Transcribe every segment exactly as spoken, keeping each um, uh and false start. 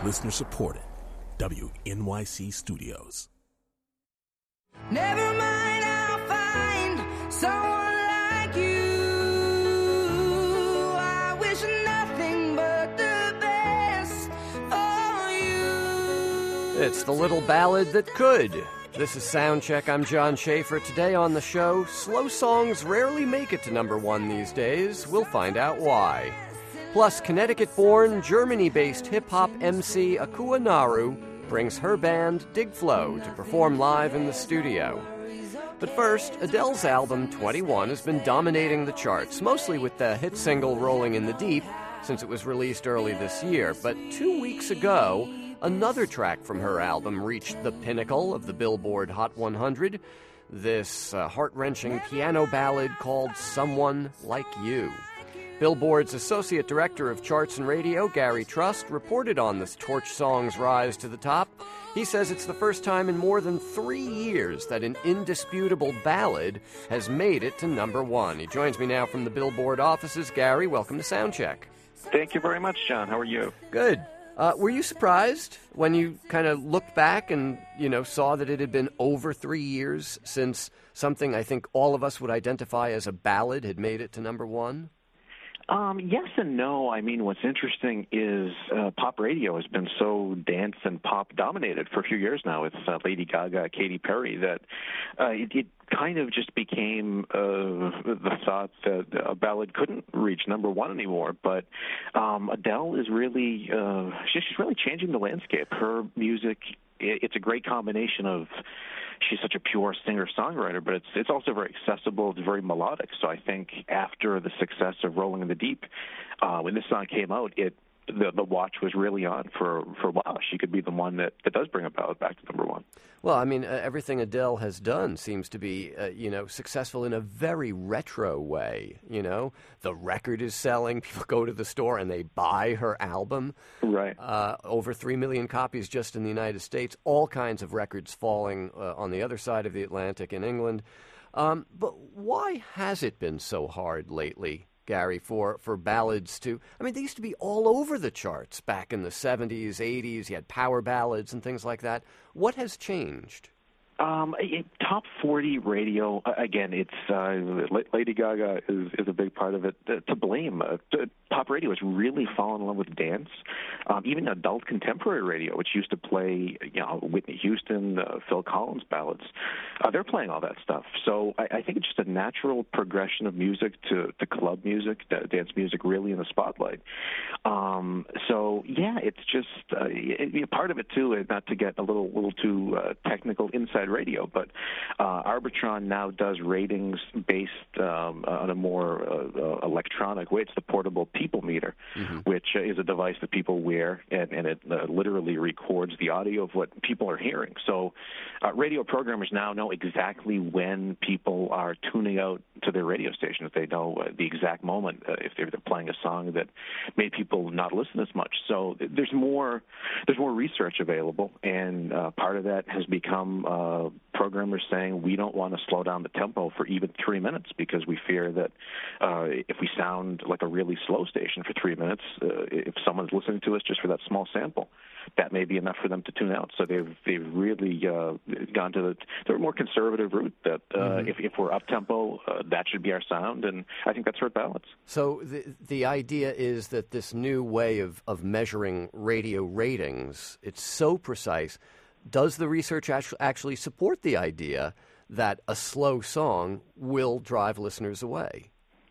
Listener supported. W N Y C Studios. Never mind, I'll find someone like you. I wish nothing but the best for you. It's the little ballad that could. This is Soundcheck. I'm John Schaefer. Today on the show, slow songs rarely make it to number one these days. We'll find out why. Plus, Connecticut-born, Germany-based hip-hop M C Akua Naru brings her band, Dig Flow, to perform live in the studio. But first, Adele's album, twenty-one, has been dominating the charts, mostly with the hit single Rolling in the Deep, since it was released early this year. But two weeks ago, another track from her album reached the pinnacle of the Billboard Hot one hundred, this uh, heart-wrenching piano ballad called Someone Like You. Billboard's Associate Director of Charts and Radio, Gary Trust, reported on this torch song's rise to the top. He says it's the first time in more than three years that an indisputable ballad has made it to number one. He joins me now from the Billboard offices. Gary, welcome to Soundcheck. Thank you very much, John. How are you? Good. Uh, were you surprised when you kind of looked back and, you know, saw that it had been over three years since something I think all of us would identify as a ballad had made it to number one? Um, yes and no. I mean, what's interesting is uh, pop radio has been so dance and pop dominated for a few years now with uh, Lady Gaga, Katy Perry, that uh, it, it kind of just became uh, the thought that a ballad couldn't reach number one anymore. But um, Adele is really, uh, she's really changing the landscape. Her music, it, it's a great combination of, she's such a pure singer-songwriter, but it's it's also very accessible. It's very melodic. So I think after the success of Rolling in the Deep, uh, when this song came out, it the the watch was really on for for wow, she could be the one that, that does bring a ballad back to number one. Well, I mean, uh, everything Adele has done seems to be, uh, you know, successful in a very retro way, you know. The record is selling. People go to the store and they buy her album. Right. Uh, over three million copies just in the United States. All kinds of records falling uh, on the other side of the Atlantic in England. Um, but why has it been so hard lately, Gary, for, for ballads to... I mean, they used to be all over the charts back in the seventies, eighties. You had power ballads and things like that. What has changed? Um, it, top forty radio, again, it's uh, Lady Gaga is, is a big part of it. Uh, to blame, uh, to, pop radio has really fallen in love with dance. Um, even adult contemporary radio, which used to play, you know, Whitney Houston, uh, Phil Collins ballads, uh, they're playing all that stuff. So I, I think it's just a natural progression of music to, to club music, to dance music, really in the spotlight. Um, so yeah, it's just uh, it, part of it too. Not to get a little little too uh, technical inside radio, but uh, Arbitron now does ratings based um, on a more uh, uh, electronic way. It's the portable people meter, mm-hmm. which uh, is a device that people wear, and, and it uh, literally records the audio of what people are hearing. So uh, radio programmers now know exactly when people are tuning out to their radio station. If they know uh, the exact moment, uh, if they're, they're playing a song that made people not listen as much. So there's more, there's more research available, and uh, part of that has become uh, Uh, programmers saying we don't want to slow down the tempo for even three minutes because we fear that uh, if we sound like a really slow station for three minutes, uh, if someone's listening to us just for that small sample, that may be enough for them to tune out. So they've they've really uh, gone to the, the more conservative route that uh, mm-hmm. if, if we're up tempo, uh, that should be our sound, and I think that's hurt ballads. So the the idea is that this new way of, of measuring radio ratings, it's so precise. Does the research actually support the idea that a slow song will drive listeners away?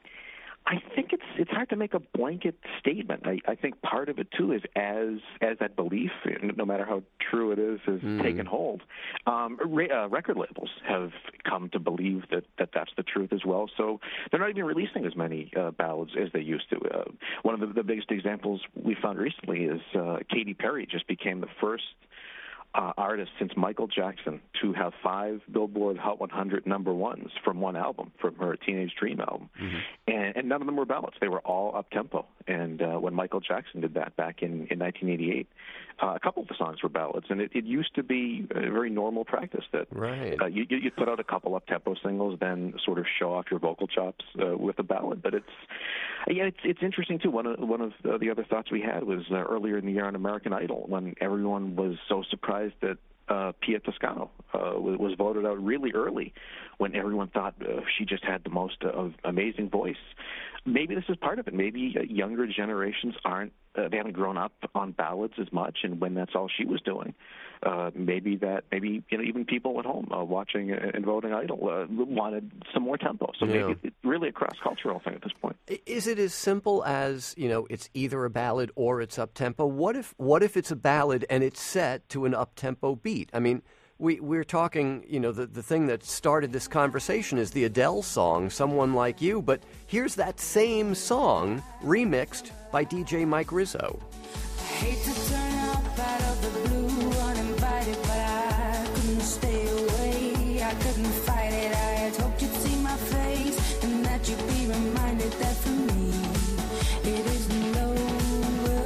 I think it's it's hard to make a blanket statement. I, I think part of it, too, is as as that belief, no matter how true it is, has mm. taken hold, um, re- uh, record labels have come to believe that, that that's the truth as well. So they're not even releasing as many uh, ballads as they used to. Uh, one of the, the biggest examples we found recently is uh, Katy Perry just became the first uh, artist since Michael Jackson to have five Billboard Hot one hundred number ones from one album, from her Teenage Dream album. Mm-hmm. And, and none of them were ballads. They were all up-tempo. And uh, when Michael Jackson did that back in, in nineteen eighty-eight, uh, a couple of the songs were ballads. And it, it used to be a very normal practice that right. uh, you, you'd put out a couple up-tempo singles, then sort of show off your vocal chops uh, with a ballad. But it's, yeah, it's, it's interesting, too. One of, one of uh, the other thoughts we had was uh, earlier in the year on American Idol, when everyone was so surprised that uh, Pia Toscano uh, was, was voted out really early, when everyone thought uh, she just had the most uh, amazing voice. Maybe this is part of it. Maybe uh, younger generations aren't, uh, they haven't grown up on ballads as much, and when that's all she was doing, uh, maybe that, maybe, you know, even people at home uh, watching and voting Idol uh, wanted some more tempo. So yeah. maybe it's really a cross-cultural thing at this point. Is it as simple as, you know, it's either a ballad or it's up-tempo? What if, what if it's a ballad and it's set to an up-tempo beat? I mean, We, we're talking, you know, the, the thing that started this conversation is the Adele song, Someone Like You, but here's that same song remixed by D J Mike Rizzo. I hate to turn up out of the blue uninvited, but I couldn't stay away. I couldn't fight it. I had hoped you'd see my face and that you'd be reminded that for me it isn't over.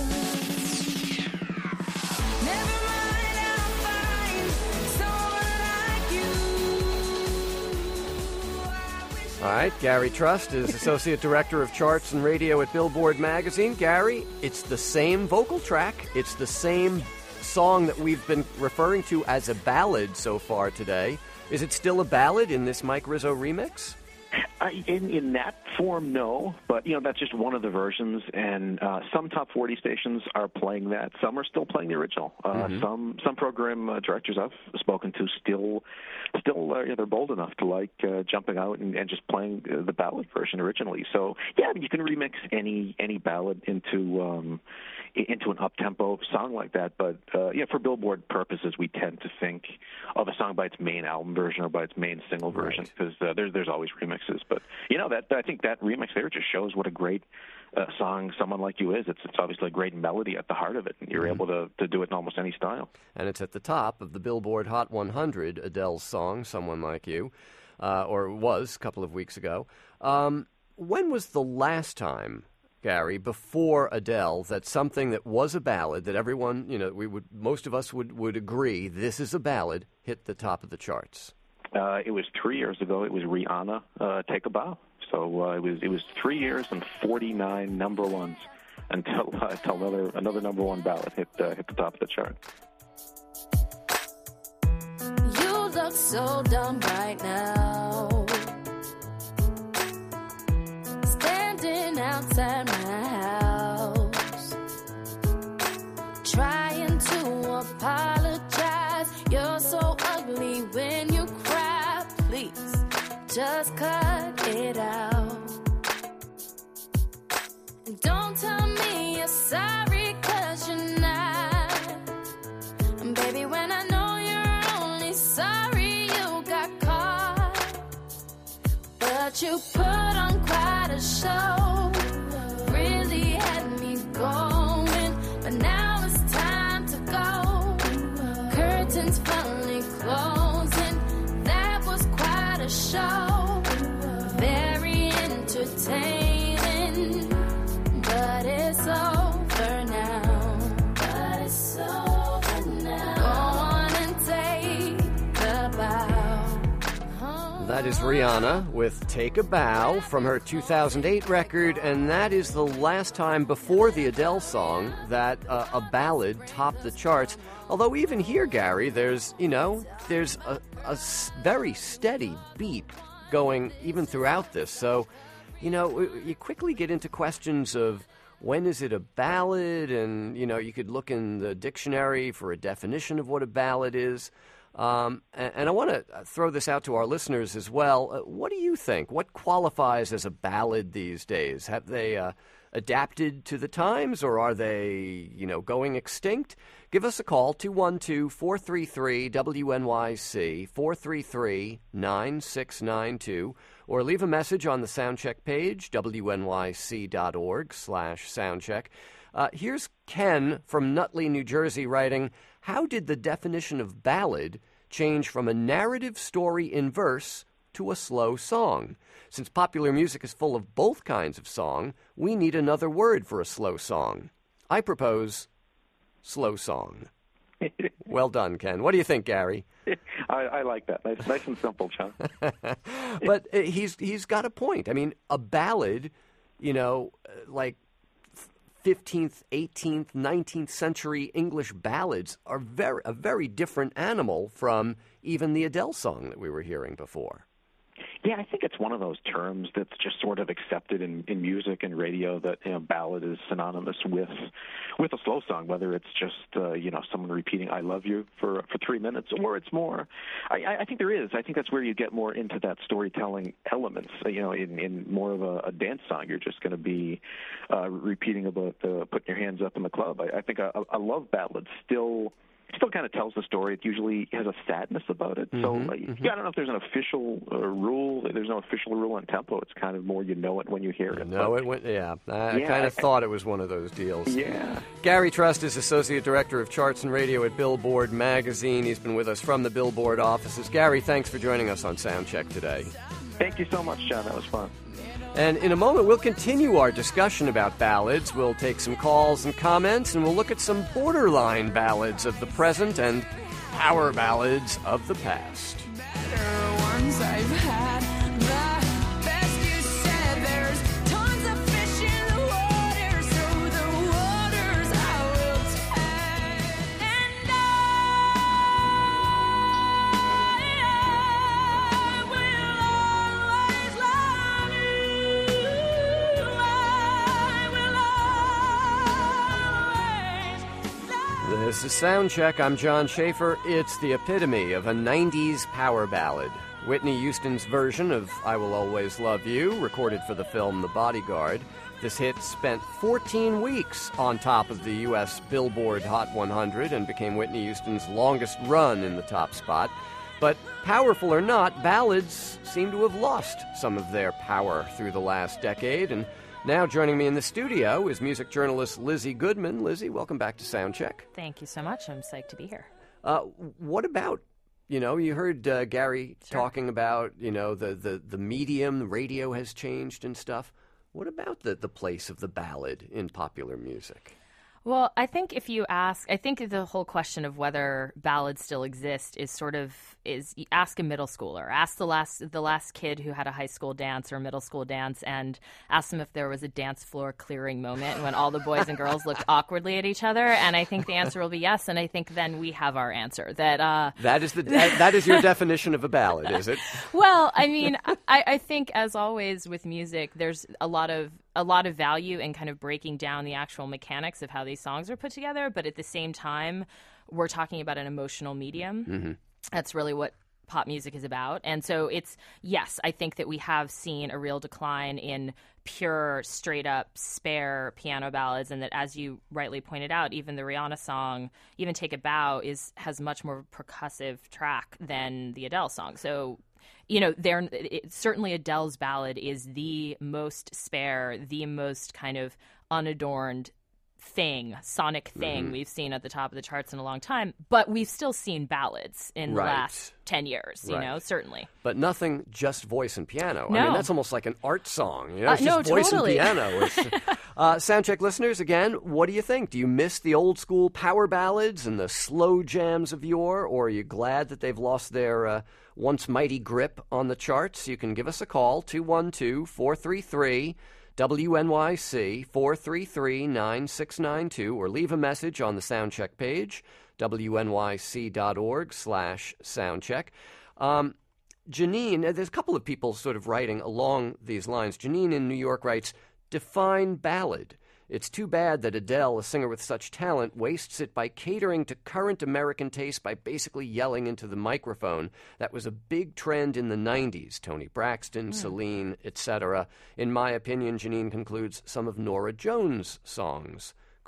Never mind, I'll find someone like you. I wish All right, Gary Trust is Associate Director of Charts and Radio at Billboard Magazine. Gary, it's the same vocal track. It's the same song that we've been referring to as a ballad so far today. Is it still a ballad in this Mike Rizzo remix? Uh, in, in that form, no. But, you know, that's just one of the versions. And uh, some top forty stations are playing that. Some are still playing the original. Uh, mm-hmm. Some some program uh, directors I've spoken to still, still uh, yeah, they're bold enough to like uh, jumping out and, and just playing uh, the ballad version originally. So, yeah, you can remix any any ballad into um, into an up-tempo song like that. But, uh, yeah, for Billboard purposes, we tend to think of a song by its main album version or by its main single version, because uh, there's, there's always remixes. But, you know, that I think that remix there just shows what a great uh, song Someone Like You is. It's it's obviously a great melody at the heart of it, and you're mm-hmm. able to, to do it in almost any style. And it's at the top of the Billboard Hot one hundred, Adele's song, Someone Like You, uh, or was a couple of weeks ago. Um, when was the last time, Gary, before Adele, that something that was a ballad, that everyone, you know, we would most of us would, would agree this is a ballad, hit the top of the charts? Uh, it was three years ago. It was Rihanna, uh, Take a Bow. So uh, it was it was three years and forty-nine number ones until uh, until another another number one ballad hit uh, hit the top of the chart. You look so dumb right now, standing outside my house, trying to apologize. You're so ugly when you cry. Please, just cut it out. And don't tell me you're sorry, 'cause you're not. And baby, when I know you're only sorry you got caught, but you put on quite a show, really had me going, but now it's time to go. Curtains finally closing, that was quite a show, very entertaining, but it's over now. But it's over now. Go on and take a bow. Oh. That is Rihanna with Take a Bow from her two thousand eight record, and that is the last time before the Adele song that uh, a ballad topped the charts. Although even here, Gary, there's, you know, there's a, a s- very steady beat going even throughout this. So, you know, you quickly get into questions of when is it a ballad, and, you know, you could look in the dictionary for a definition of what a ballad is. Um, and, and I want to throw this out to our listeners as well. Uh, what do you think? What qualifies as a ballad these days? Have they uh, adapted to the times, or are they, you know, going extinct? Give us a call, two one two, four three three, W N Y C, four three three, nine six nine two, or leave a message on the Soundcheck page, W N Y C dot org slash Soundcheck. Uh, here's Ken from Nutley, New Jersey, writing, how did the definition of ballad change from a narrative story in verse to a slow song? Since popular music is full of both kinds of song, we need another word for a slow song. I propose slow song. Well done, Ken. What do you think, Gary? I, I like that. Nice, nice and simple, John. But uh, he's he's got a point. I mean, a ballad, you know, like fifteenth, eighteenth, nineteenth century English ballads are very a very different animal from even the Adele song that we were hearing before. Yeah, I think it's one of those terms that's just sort of accepted in, in music and radio that, you know, ballad is synonymous with with a slow song, whether it's just, uh, you know, someone repeating I love you for for three minutes or it's more. I, I think there is. I think that's where you get more into that storytelling elements. You know, in, in more of a, a dance song, you're just going to be uh, repeating about uh, putting your hands up in the club. I, I think a, a love ballad still... still kind of tells the story. It usually has a sadness about it. Mm-hmm, so, uh, mm-hmm. yeah, I don't know if there's an official uh, rule. There's no official rule on tempo. It's kind of more you know it when you hear it. No, it went, yeah. I yeah, kind of I, thought it was one of those deals. Yeah. Gary Trust is Associate Director of Charts and Radio at Billboard Magazine. He's been with us from the Billboard offices. Gary, thanks for joining us on Soundcheck today. Thank you so much, John. That was fun. And in a moment, we'll continue our discussion about ballads. We'll take some calls and comments, and we'll look at some borderline ballads of the present and power ballads of the past. Better ones I've had. The best you said. There's tons of fish in the water, so the waters I will take. And I will always love you. I will always love. This is Soundcheck. I'm John Schaefer. It's the epitome of a nineties power ballad. Whitney Houston's version of I Will Always Love You, recorded for the film The Bodyguard. This hit spent fourteen weeks on top of the U S Billboard Hot one hundred and became Whitney Houston's longest run in the top spot. But powerful or not, ballads seem to have lost some of their power through the last decade. And now joining me in the studio is music journalist Lizzie Goodman. Lizzie, welcome back to Soundcheck. Thank you so much. I'm psyched to be here. Uh, what about, you know, you heard uh, Gary Sure. talking about, you know, the, the, the medium, the radio has changed and stuff. What about the, the place of the ballad in popular music? Well, I think if you ask, I think the whole question of whether ballads still exist is sort of is ask a middle schooler, ask the last the last kid who had a high school dance or a middle school dance, and ask them if there was a dance floor clearing moment when all the boys and girls looked awkwardly at each other. And I think the answer will be yes. And I think then we have our answer. That uh, that is the that is your definition of a ballad, is it? Well, I mean, I, I think as always with music, there's a lot of a lot of value in kind of breaking down the actual mechanics of how these songs are put together. But at the same time, we're talking about an emotional medium. Mm-hmm. That's really what pop music is about. And so it's, yes, I think that we have seen a real decline in pure, straight up, spare piano ballads. And that, as you rightly pointed out, even the Rihanna song, even Take a Bow, is has much more percussive track than the Adele song. So, you know, there certainly Adele's ballad is the most spare, the most kind of unadorned thing, sonic thing mm-hmm. we've seen at the top of the charts in a long time. But we've still seen ballads in Right. the last ten years, you Right. know, certainly. But nothing just voice and piano. I No. mean, that's almost like an art song. You know, it's Uh, no, just voice totally. and piano. It's, uh, Soundcheck listeners, again, what do you think? Do you miss the old school power ballads and the slow jams of yore, or are you glad that they've lost their uh, once mighty grip on the charts? You can give us a call, two one two, four three three, W N Y C, four three three, nine six nine two, or leave a message on the Soundcheck page, W N Y C dot org slash Soundcheck. Um, Janine, there's a couple of people sort of writing along these lines. Janine in New York writes, define ballad. It's too bad that Adele, a singer with such talent, wastes it by catering to current American taste by basically yelling into the microphone. That was a big trend in the nineties. Toni Braxton, mm. Celine, et cetera. In my opinion, Janine concludes, some of Norah Jones' songs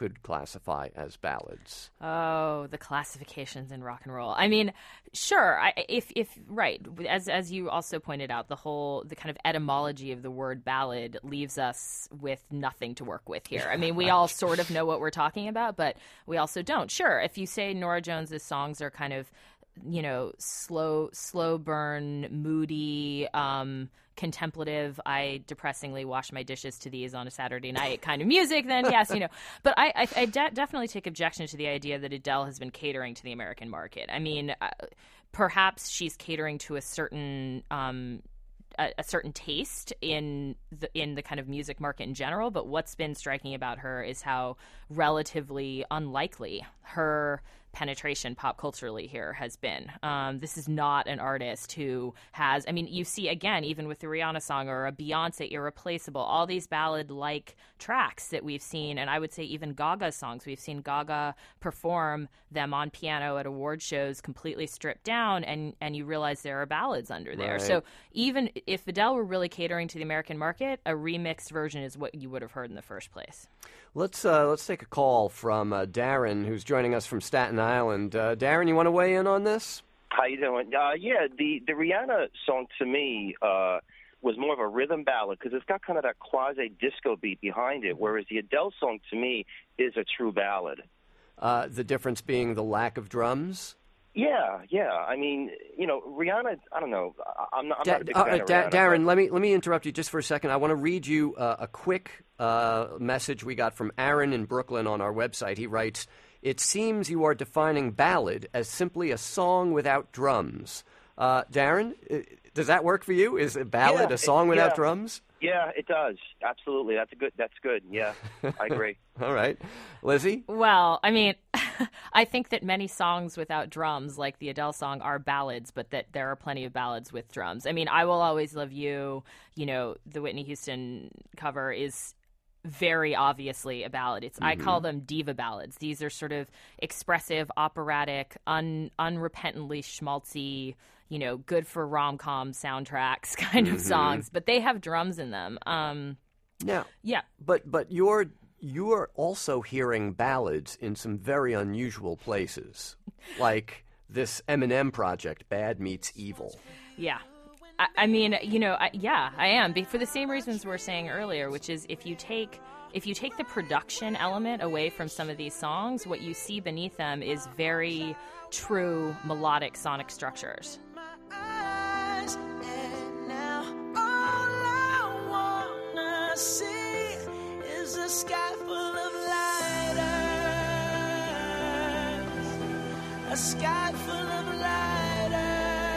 could classify as ballads? Oh, the classifications in rock and roll. I mean, sure. I, if if right, as as you also pointed out, the whole the kind of etymology of the word ballad leaves us with nothing to work with here. I mean, we all sort of know what we're talking about, but we also don't. Sure, if you say Norah Jones's songs are kind of, you know, slow, slow burn, moody, um, contemplative, I depressingly wash my dishes to these on a Saturday night kind of music, then yes, you know. But I, I, I de- definitely take objection to the idea that Adele has been catering to the American market. I mean, uh, perhaps she's catering to a certain um, a, a certain taste in the in the kind of music market in general. But what's been striking about her is how relatively unlikely her penetration pop culturally here has been. Um, this is not an artist who has, I mean, you see again, even with the Rihanna song or a Beyonce, Irreplaceable, all these ballad-like tracks that we've seen, and I would say even Gaga's songs. We've seen Gaga perform them on piano at award shows completely stripped down, and, and you realize there are ballads under there. Right. So even if Adele were really catering to the American market, a remixed version is what you would have heard in the first place. Let's uh, let's take a call from uh, Darren, who's joining us from Staten Island. Uh, Darren, you want to weigh in on this? How you doing? Uh, yeah, the, the Rihanna song to me uh, was more of a rhythm ballad because it's got kind of that quasi-disco beat behind it, whereas the Adele song to me is a true ballad. Uh, the difference being the lack of drums? Yeah, yeah. I mean, you know, Rihanna, I don't know. I'm not, I'm Da- not a big uh, fan of Da- Rihanna. Darren, but... let me let me interrupt you just for a second. I want to read you uh, a quick uh, message we got from Aaron in Brooklyn on our website. He writes, "It seems you are defining ballad as simply a song without drums." Uh, Darren, does that work for you? Is a ballad Yeah, a song it, without yeah. drums? Yeah, it does. Absolutely. That's a good. That's good. Yeah, I agree. All right. Lizzie? Well, I mean, I think that many songs without drums, like the Adele song, are ballads, but that there are plenty of ballads with drums. I mean, I Will Always Love You, you know, the Whitney Houston cover is very obviously a ballad. It's mm-hmm. I call them diva ballads. These are sort of expressive, operatic, un, unrepentantly schmaltzy, you know, good for rom-com soundtracks kind of mm-hmm. songs, but they have drums in them. Um, now, yeah. But but you're you're also hearing ballads in some very unusual places, like this Eminem project, Bad Meets Evil. Yeah. I, I mean, you know, I, yeah, I am. For the same reasons we were saying earlier, which is if you take if you take the production element away from some of these songs, what you see beneath them is very true melodic sonic structures. And now all I wanna see is a sky full of lighters, a sky full of lighters.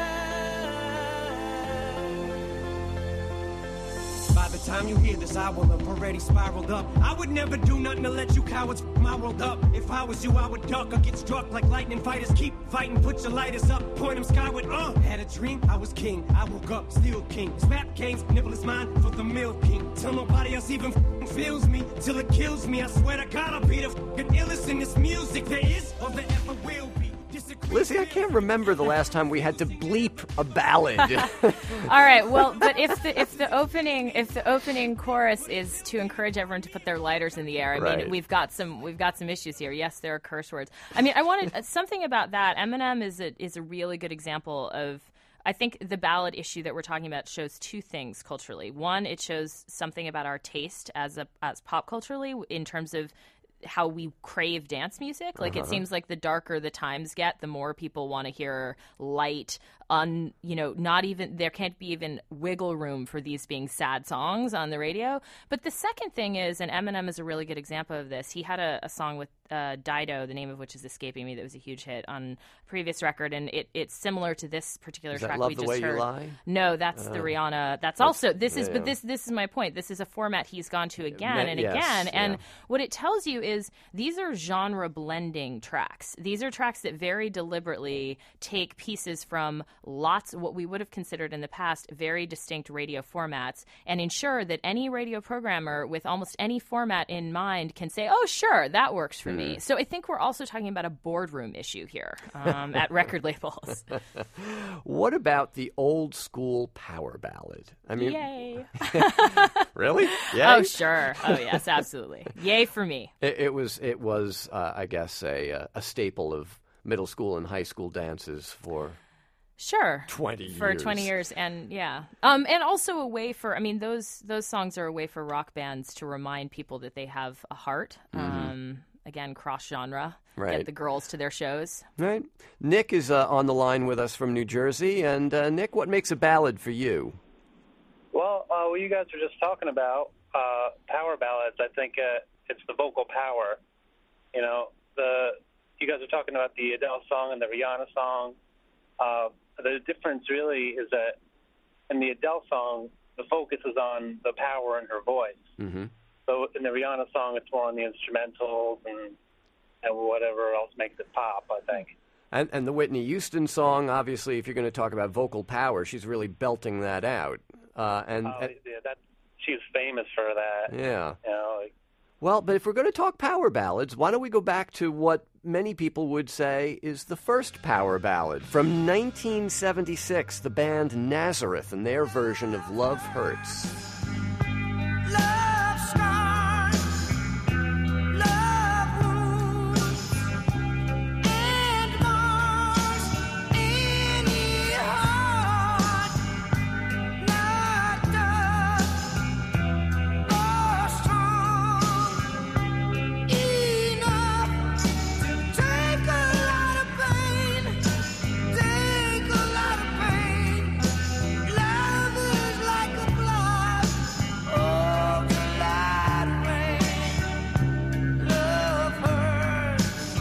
By the time you hear this, I will have already spiraled up. I would never do nothing to let you cowards f- my world up. If I was you, I would duck or get struck like lightning fighters. Keep fighting, put your lighters up, point them skyward. Uh, had a dream, I was king. I woke up, still king. Snap canes, nibble is mine for the milk king. Till nobody else even f- feels me, till it kills me. I swear to God, I'll be the f***ing illest in this music there is or there ever will be. Lizzie, I can't remember the last time we had to bleep a ballad. All right, well, but if the if the opening if the opening chorus is to encourage everyone to put their lighters in the air, I right. mean, we've got some we've got some issues here. Yes, there are curse words. I mean, I wanted something about that. Eminem is a is a really good example of. I think the ballad issue that we're talking about shows two things culturally. One, it shows something about our taste as a as pop culturally in terms of how we crave dance music. Like, uh-huh. It seems like the darker the times get, the more people want to hear light, un, you know, not even, there can't be even wiggle room for these being sad songs on the radio. But the second thing is, and Eminem is a really good example of this, he had a, a song with uh, Dido, the name of which is escaping me, that was a huge hit on a previous record, and it, it's similar to this particular is that track Love we the just Way heard. You Lie? No, that's uh, the Rihanna. That's, that's also, this is, yeah. but this this is my point. This is a format he's gone to again and yes, again, yeah. and what it tells you is these are genre blending tracks. These are tracks that very deliberately take pieces from lots of what we would have considered in the past very distinct radio formats and ensure that any radio programmer with almost any format in mind can say, oh, sure, that works for mm. me. So I think we're also talking about a boardroom issue here um, at record labels. What about the old school power ballad? I mean, Yay. Really? Yay? Oh, sure. Oh, yes, absolutely. Yay for me. It, it was, it was uh, I guess, a, a staple of middle school and high school dances for sure twenty years. For twenty years, and yeah, um, and also a way for I mean those those songs are a way for rock bands to remind people that they have a heart. Mm-hmm. Um, again, cross genre, right. Get the girls to their shows. Right. Nick is uh, on the line with us from New Jersey, and uh, Nick, what makes a ballad for you? Well, uh, what you guys were just talking about, uh, power ballads. I think uh, it's the vocal power. You know, the you guys are talking about the Adele song and the Rihanna song. Uh, the difference really is that in the Adele song, the focus is on the power in her voice. Mm-hmm. So in the Rihanna song, it's more on the instrumentals and and whatever else makes it pop, I think. And, and the Whitney Houston song, obviously, if you're going to talk about vocal power, she's really belting that out. Uh, and, oh, and yeah, that she's famous for that. Yeah. You know, like, well, but if we're going to talk power ballads, why don't we go back to what many people would say is the first power ballad from nineteen seventy-six, the band Nazareth and their version of Love Hurts. Love scars, love wounds, and marks any heart, not tough or strong enough to take a lot of pain, take a lot of pain. Love is like a blood. Oh, the light rain, love hurts.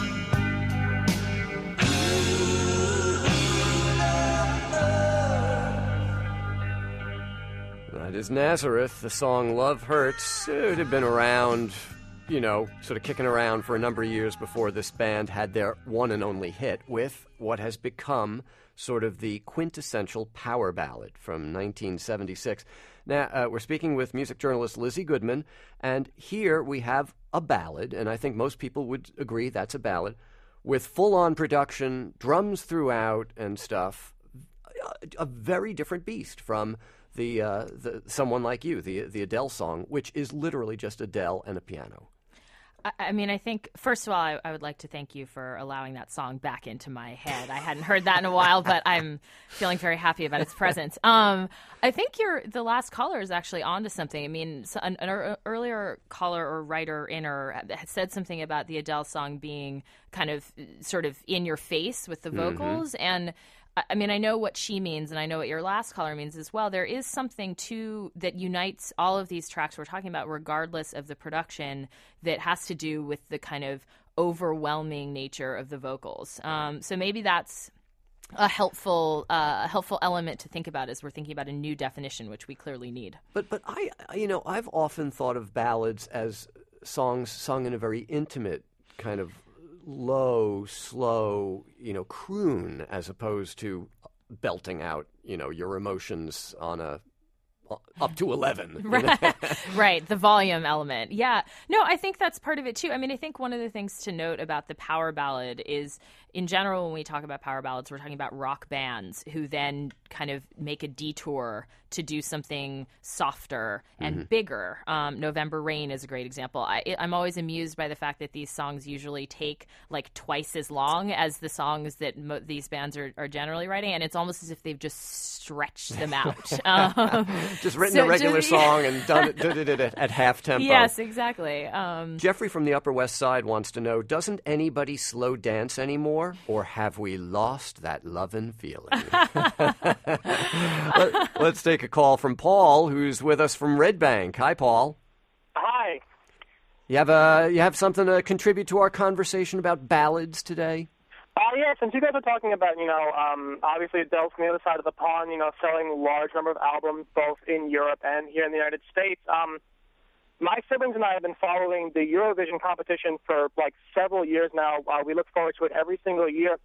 That is Nazareth. The song Love Hurts. It had been around, you know, sort of kicking around for a number of years before this band had their one and only hit with what has become sort of the quintessential power ballad from nineteen seventy-six. Now, uh, we're speaking with music journalist Lizzie Goodman, and here we have a ballad, and I think most people would agree that's a ballad, with full-on production, drums throughout and stuff. A, a very different beast from the, uh, the Someone Like You, the the Adele song, which is literally just Adele and a piano. I, I mean, I think, first of all, I, I would like to thank you for allowing that song back into my head. I hadn't heard that in a while, but I'm feeling very happy about its presence. Um, I think you're, the last caller is actually onto something. I mean, so an, an earlier caller or writer in or had said something about the Adele song being kind of sort of in your face with the vocals, mm-hmm. and I mean, I know what she means, and I know what your last caller means as well. There is something, too, that unites all of these tracks we're talking about, regardless of the production, that has to do with the kind of overwhelming nature of the vocals. Um, so maybe that's a helpful uh, a helpful element to think about as we're thinking about a new definition, which we clearly need. But, but I, you know, I've often thought of ballads as songs sung in a very intimate kind of low, slow, you know, croon, as opposed to belting out, you know, your emotions on a up to eleven. Right. Right, the volume element. Yeah. No, I think that's part of it too. I mean, I think one of the things to note about the power ballad is, in general, when we talk about power ballads, we're talking about rock bands who then kind of make a detour to do something softer and mm-hmm. bigger. Um, November Rain is a great example. I, I'm always amused by the fact that these songs usually take like twice as long as the songs that mo- these bands are, are generally writing, and it's almost as if they've just stretched them out. Um, just written so a regular just, song and done it, did it at, at half tempo. Yes, exactly. Um, Jeffrey from the Upper West Side wants to know, doesn't anybody slow dance anymore, or have we lost that lovin' feeling? Let, let's take a call from Paul, who's with us from Red Bank. Hi, Paul. Hi. You have a you have something to contribute to our conversation about ballads today? Uh, yeah, since you guys are talking about, you know, um, obviously Adele's from the other side of the pond, you know, selling a large number of albums both in Europe and here in the United States. Um, my siblings and I have been following the Eurovision competition for like several years now. Uh, we look forward to it every single year.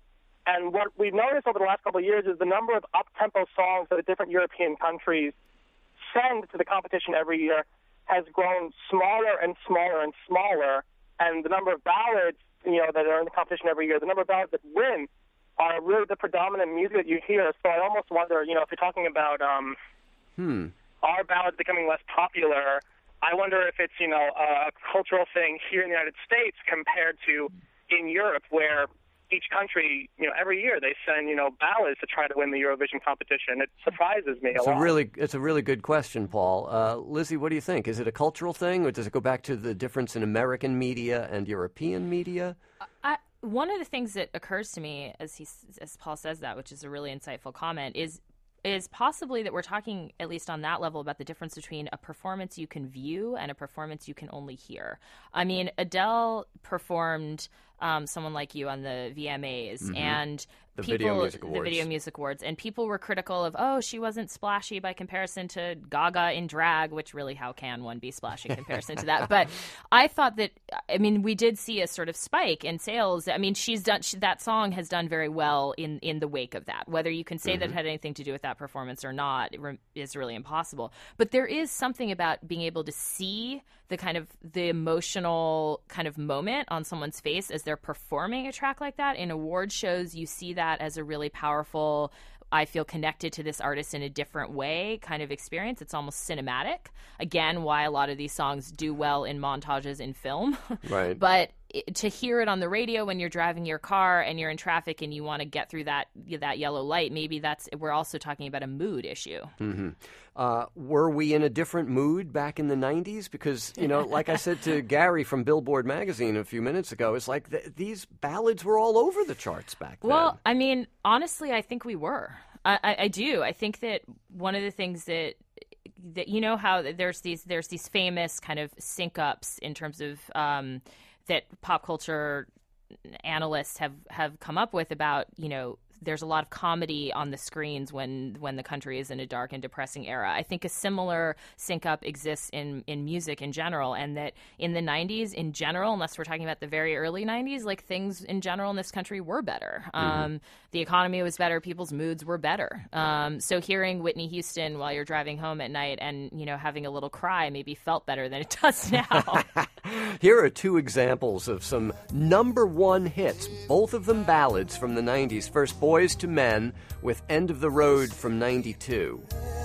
And what we've noticed over the last couple of years is the number of up-tempo songs that the different European countries send to the competition every year has grown smaller and smaller and smaller. And the number of ballads, you know, that are in the competition every year, the number of ballads that win are really the predominant music that you hear. So I almost wonder, you know, if you're talking about um, hmm. our ballads becoming less popular, I wonder if it's, you know, a cultural thing here in the United States compared to in Europe, where each country, you know, every year they send, you know, ballads to try to win the Eurovision competition. It surprises me a it's lot. A really, it's a really good question, Paul. Uh, Lizzie, what do you think? Is it a cultural thing, or does it go back to the difference in American media and European media? I, one of the things that occurs to me as he, as Paul says that, which is a really insightful comment, is is possibly that we're talking, at least on that level, about the difference between a performance you can view and a performance you can only hear. I mean, Adele performed um, Someone Like You on the V M As, mm-hmm. and the people, Video Music Awards. the Video Music Awards, and people were critical of, oh, she wasn't splashy by comparison to Gaga in drag, which really, how can one be splashy in comparison to that? But I thought that, I mean, we did see a sort of spike in sales. I mean, she's done she, that song has done very well in, in the wake of that. Whether you can say mm-hmm. that it had anything to do with that performance or not is really impossible. But there is something about being able to see the kind of the emotional kind of moment on someone's face as they're performing a track like that. In award shows, you see that as a really powerful, I feel connected to this artist in a different way kind of experience. It's almost cinematic. Again, why a lot of these songs do well in montages in film. Right. But it, to hear it on the radio when you're driving your car and you're in traffic and you want to get through that that yellow light, maybe that's we're also talking about a mood issue. Mm-hmm. Uh, were we in a different mood back in the nineties? Because, you know, like I said to Gary from Billboard magazine a few minutes ago, it's like th- these ballads were all over the charts back then. Well, I mean, honestly, I think we were. I, I, I do. I think that one of the things that that you know how there's these there's these famous kind of sync-ups in terms of um, that pop culture analysts have, have come up with about, you know, there's a lot of comedy on the screens when when the country is in a dark and depressing era. I think a similar sync-up exists in, in music in general, and that in the nineties in general, unless we're talking about the very early nineties, like things in general in this country were better. Mm-hmm. Um, the economy was better. People's moods were better. Um, so hearing Whitney Houston while you're driving home at night and, you know, having a little cry maybe felt better than it does now. Here are two examples of some number one hits, both of them ballads from the nineties. First, Boys to Men with End of the Road from ninety-two.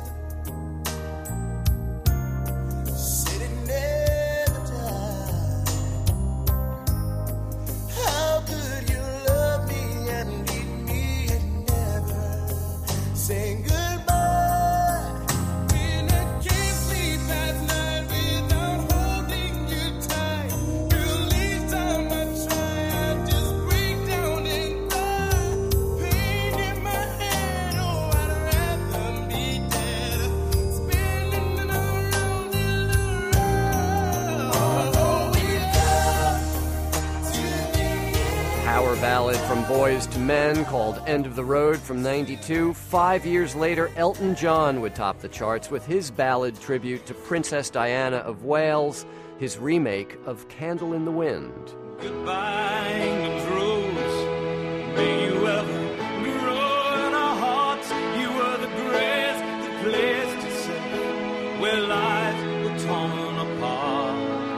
Ballad from Boys to Men called End of the Road from ninety-two. Five years later, Elton John would top the charts with his ballad tribute to Princess Diana of Wales, his remake of Candle in the Wind. Goodbye, England's rose. May you ever grow in our hearts. You were the grace, the place to sit where lives were torn apart.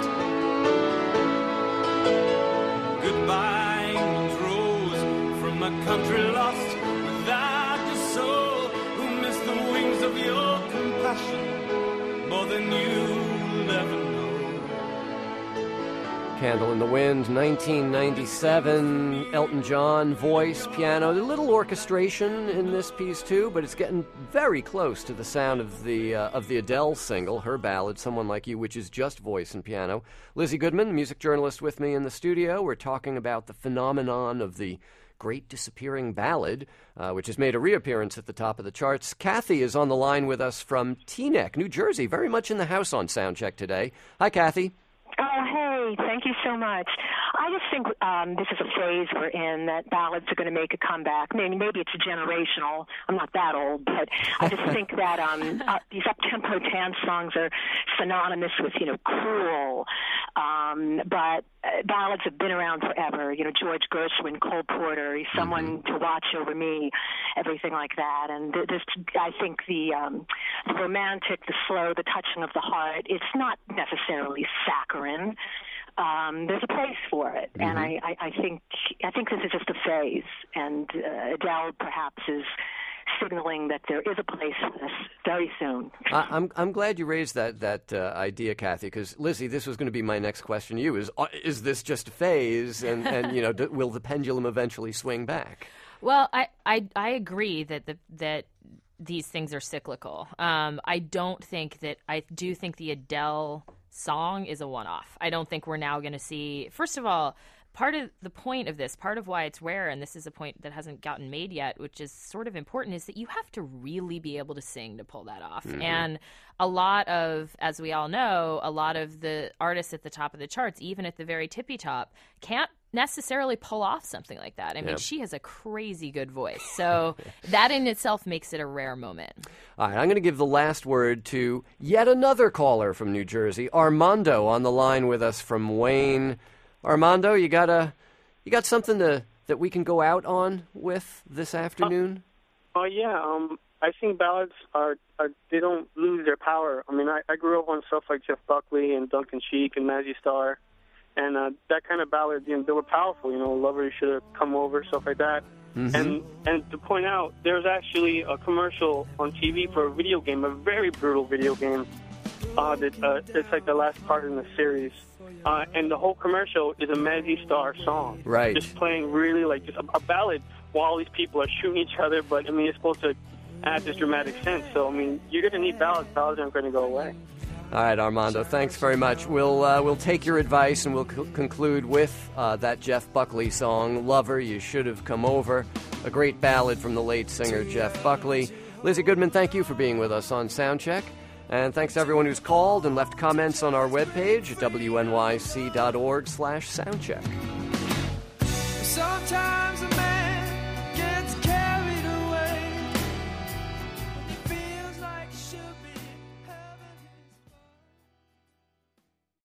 Goodbye, a country lost without your soul, who missed the wings of your compassion more than you'll ever know. Candle in the Wind, nineteen ninety-seven, Elton John, voice, piano, a little orchestration in this piece too, but it's getting very close to the sound of the uh, of the Adele single, her ballad, Someone Like You, which is just voice and piano. Lizzie Goodman, music journalist with me in the studio. We're talking about the phenomenon of the Great Disappearing Ballad, uh, which has made a reappearance at the top of the charts. Kathy is on the line with us from Teaneck, New Jersey, very much in the house on Soundcheck today. Hi, Kathy. Oh, hey, thank you so much. I just think um, this is a phase we're in, that ballads are going to make a comeback. I mean, maybe it's generational. I'm not that old, but I just think that um, uh, these up-tempo dance songs are synonymous with, you know, cool. Um, but uh, ballads have been around forever. You know, George Gershwin, Cole Porter, he's someone mm-hmm. to watch over me, everything like that. And th- this, I think the, um, the romantic, the slow, the touching of the heart, it's not necessarily saccharine. Um, there's a place for it, mm-hmm. and I, I, I think I think this is just a phase, and uh, Adele perhaps is signaling that there is a place for this very soon. I, I'm I'm glad you raised that that uh, idea, Kathy, because Lizzie, this was going to be my next question to you: is uh, is this just a phase, and, and you know, d- will the pendulum eventually swing back? Well, I I, I agree that the that. these things are cyclical. Um, I don't think that – I do think the Adele song is a one-off. I don't think we're now going to see – first of all, part of the point of this, part of why it's rare, and this is a point that hasn't gotten made yet, which is sort of important, is that you have to really be able to sing to pull that off. Mm-hmm. And a lot of, as we all know, a lot of the artists at the top of the charts, even at the very tippy top, can't necessarily pull off something like that. I mean, yeah. she has a crazy good voice. So that in itself makes it a rare moment. All right, I'm going to give the last word to yet another caller from New Jersey, Armando, on the line with us from Wayne. Armando, you got a, you got something to that we can go out on with this afternoon? Oh, uh, uh, yeah. Um, I think ballads are, are they don't lose their power. I mean, I, I grew up on stuff like Jeff Buckley and Duncan Sheik and Mazzy Star. And uh, that kind of ballad, you know, they were powerful. You know, Lover Should Have Come Over, stuff like that. Mm-hmm. And and to point out, there's actually a commercial on T V for a video game, a very brutal video game. Uh, that uh, it's like the last part in the series, uh, and the whole commercial is a Mazzy Star song. Right. Just playing really like just a, a ballad while all these people are shooting each other. But I mean, it's supposed to add this dramatic sense. So I mean, you're going to need ballads. Ballads aren't going to go away. All right, Armando, thanks very much. We'll uh, we'll take your advice, and we'll c- conclude with uh, that Jeff Buckley song, Lover, You Should Have Come Over, a great ballad from the late singer Jeff Buckley. Lizzie Goodman, thank you for being with us on Soundcheck. And thanks to everyone who's called and left comments on our webpage at W N Y C dot org slash soundcheck. Sometimes